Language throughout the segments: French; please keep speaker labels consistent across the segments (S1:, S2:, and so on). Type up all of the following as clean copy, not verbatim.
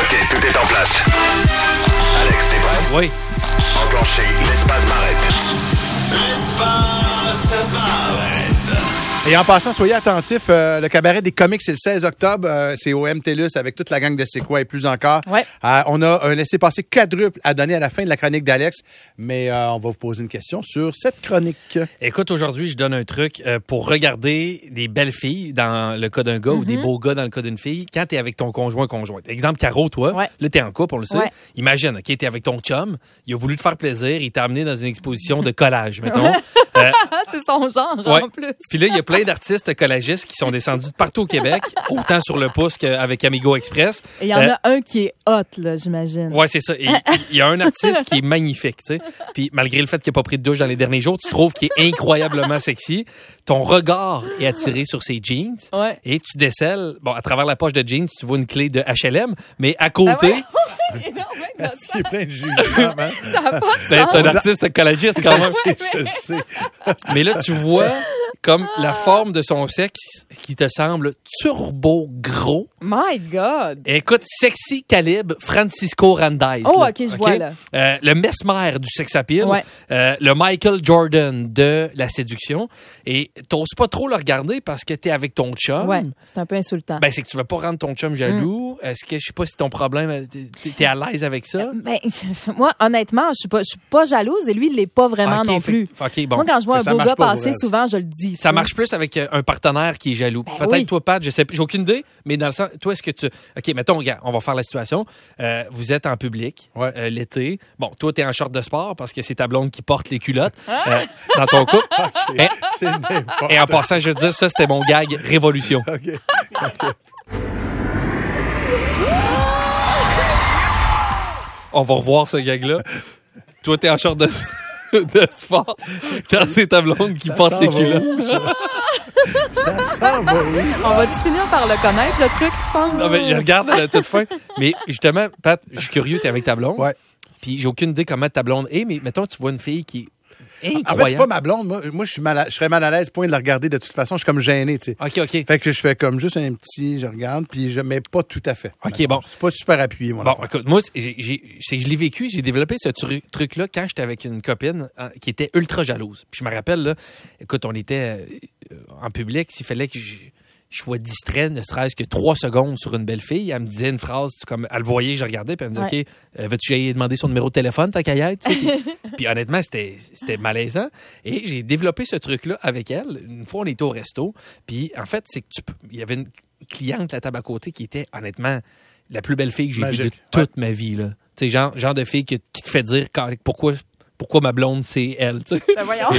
S1: OK, tout est en place. Alex, t'es prêt?
S2: Oui.
S1: Enclenchez l'espace Barrette.
S3: L'espace Barrette.
S4: Et en passant, soyez attentifs, le cabaret des comiques, c'est le 16 octobre. C'est au MTLUS avec toute la gang de C'est quoi et plus encore.
S5: Ouais.
S4: On a un laissez-passer quadruple à donner à la fin de la chronique d'Alex, mais on va vous poser une question sur cette chronique.
S2: Écoute, aujourd'hui, je donne un truc pour regarder des belles filles dans le cas d'un gars ou des beaux gars dans le cas d'une fille quand t'es avec ton conjointe. Exemple, Caro, toi, là, t'es en couple, on le sait.
S5: Ouais.
S2: Imagine, OK, t'es avec ton chum, il a voulu te faire plaisir, il t'a amené dans une exposition de collage, mettons.
S5: C'est son genre,
S2: Ouais.
S5: en plus.
S2: Puis là, il y a plein d'artistes collagistes qui sont descendus de partout au Québec, autant sur le pouce qu'avec Amigo Express.
S5: Et il y en a un qui est hot, là, j'imagine.
S2: Ouais, c'est ça. Et il y a un artiste qui est magnifique, tu sais. Puis malgré le fait qu'il n'a pas pris de douche dans les derniers jours, tu trouves qu'il est incroyablement sexy. Ton regard est attiré sur ses jeans.
S5: Ouais.
S2: Et tu décèles, bon, à travers la poche de jeans, tu vois une clé de H&M, mais à côté,
S5: Et non, mec, dans ça,
S4: Il y a plein de jugements, hein?
S5: ça n'a pas de
S2: ben,
S5: sens.
S2: c'est un artiste collagiste quand même.
S4: Je le sais.
S2: Mais là, tu vois comme la forme de son sexe qui te semble turbo gros.
S5: My God.
S2: Écoute, sexy calibre Francisco Randaz.
S5: Oh,
S2: là.
S5: OK, je vois, là.
S2: Le Mesmer du sex appeal.
S5: Ouais.
S2: Le Michael Jordan de la séduction. Et t'oses pas trop le regarder parce que t'es avec ton chum.
S5: Ouais, c'est un peu insultant.
S2: Ben, c'est que tu veux pas rendre ton chum jaloux. Est-ce que, je sais pas si ton problème, t'es à l'aise avec ça?
S5: Ben, moi, honnêtement, je suis pas jalouse et lui, il l'est pas vraiment
S2: Ok,
S5: non
S2: fait-
S5: plus.
S2: OK, bon.
S5: Moi, quand je vois un
S4: Ça
S5: beau
S4: marche
S5: gars
S4: pas pour
S5: passer,
S4: elle.
S5: souvent, je le dis.
S2: Ça marche plus avec un partenaire qui est jaloux.
S5: Ben
S2: Peut-être
S5: oui.
S2: toi, Pat, je sais, j'ai aucune idée, mais dans le sens, toi, est-ce que tu... OK, mettons, regarde, on va faire la situation. Vous êtes en public,
S4: Ouais.
S2: l'été. Bon, toi, t'es en short de sport parce que c'est ta blonde qui porte les culottes dans ton couple. Et,
S4: C'est n'importe
S2: et en passant, je veux dire, ça, c'était mon gag révolution.
S4: OK.
S2: On va revoir ce gag-là. Toi, t'es en short de sport. Quand c'est ta blonde qui porte
S4: Ça
S2: les
S4: va
S2: culottes.
S4: où, ça s'en va où?
S5: On va-tu finir par le connaître, le truc, tu penses?
S2: Non, mais je regarde à la toute fin. Mais justement, Pat, je suis curieux, t'es avec ta blonde.
S4: Ouais.
S2: Puis j'ai aucune idée comment ta blonde est, mais mettons, tu vois une fille qui est
S4: En fait, c'est
S2: incroyable.
S4: pas ma blonde. Moi je serais mal à l'aise, point de la regarder de toute façon. Je suis comme gêné, tu sais.
S2: OK.
S4: Fait que je fais comme juste un petit, je regarde, puis mais pas tout à fait.
S2: OK, bon.
S4: C'est pas super appuyé, moi.
S2: Bon, écoute, moi, c'est que je l'ai vécu, j'ai développé ce truc-là quand j'étais avec une copine qui était ultra jalouse. Puis je me rappelle, là, écoute, on était en public, s'il fallait que je sois distrait, ne serait-ce que 3 secondes sur une belle fille, elle me disait une phrase, comme elle le voyait, je regardais, puis elle me disait, OK, veux-tu aller demander son numéro de téléphone, ta caillette? Puis honnêtement, c'était malaisant. Et j'ai développé ce truc-là avec elle. Une fois, on était au resto, puis en fait, c'est que il y avait une cliente à la table à côté qui était, honnêtement, la plus belle fille que j'ai vue de
S4: Magique.
S2: toute ma vie, là. Tu sais, genre de fille qui te fait dire pourquoi ma blonde, c'est elle, tu sais.
S5: Ben voyons.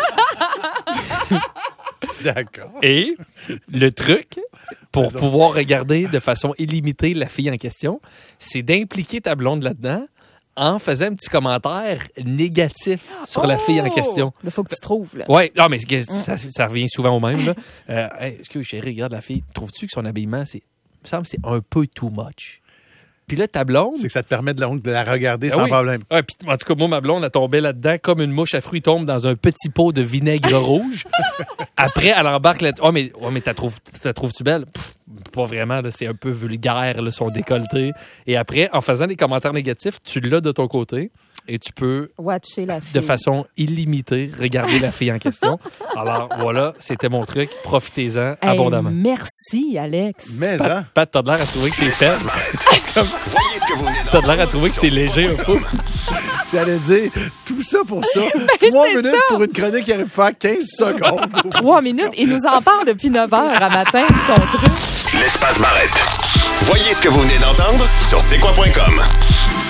S4: D'accord.
S2: Et le truc, pour pouvoir regarder de façon illimitée la fille en question, c'est d'impliquer ta blonde là-dedans en faisant un petit commentaire négatif sur la fille en question.
S5: Il faut que tu trouves, là.
S2: Ouais, non, mais ça revient souvent au même, là. Hey, excuse, chérie, regarde la fille. Trouves-tu que son habillement, me semble, c'est un peu too much? Puis là, ta blonde...
S4: C'est que ça te permet de la regarder
S2: Ah
S4: sans
S2: oui.
S4: problème.
S2: Ouais, puis en tout cas, moi, ma blonde, elle tombait là-dedans comme une mouche à fruits tombe dans un petit pot de vinaigre rouge. Après, elle embarque là. Oh, mais t'as trouves-tu belle? Pff, pas vraiment, là, c'est un peu vulgaire, là, son décolleté. Et après, en faisant des commentaires négatifs, tu l'as de ton côté et tu peux,
S5: Watcher la fille.
S2: de façon illimitée, regarder la fille en question. Alors, voilà, c'était mon truc. Profitez-en
S5: Hey,
S2: abondamment.
S5: merci, Alex.
S4: Mais, hein?
S2: Pat, t'as de l'air à trouver que c'est faible.
S1: Voyez ce que vous venez
S2: T'as de l'air à trouver que c'est léger un peu.
S4: J'allais dire, tout ça pour ça. 3
S5: c'est
S4: minutes
S5: ça.
S4: pour une chronique qui arrive à faire 15 secondes.
S5: 3 minutes. Il nous en parle depuis 9 heures à matin, son truc.
S1: L'espace Barrette. Voyez ce que vous venez d'entendre sur c'est quoi.com.